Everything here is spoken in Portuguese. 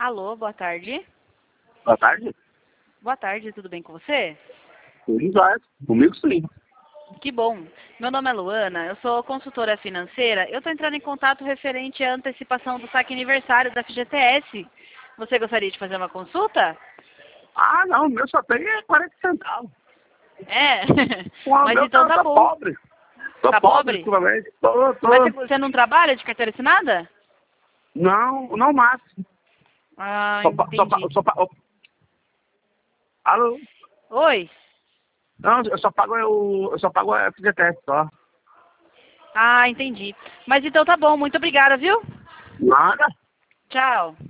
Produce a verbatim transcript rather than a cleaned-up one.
Alô, boa tarde. Boa tarde. Boa tarde, tudo bem com você? Tudo jóia. Comigo sim. Que bom. Meu nome é Luana, eu sou consultora financeira. Eu estou entrando em contato referente à antecipação do saque aniversário da F G T S. Você gostaria de fazer uma consulta? Ah, não, o meu só tem é quarenta centavos. É? Pô, o Mas meu então tá, tá tá bom. pobre. Tô Tá pobre pobre? ultimamente. Tô, tô. Mas você- você não trabalha de carteira assinada? Não, não mais. Ah, Só, pa- só, pa- entendi. só, pa- ó. Alô? Oi? Não, eu só pago o. Eu só pago a F G T S só. Ah, entendi. Mas então tá bom, muito obrigada, viu? Nada. Tchau.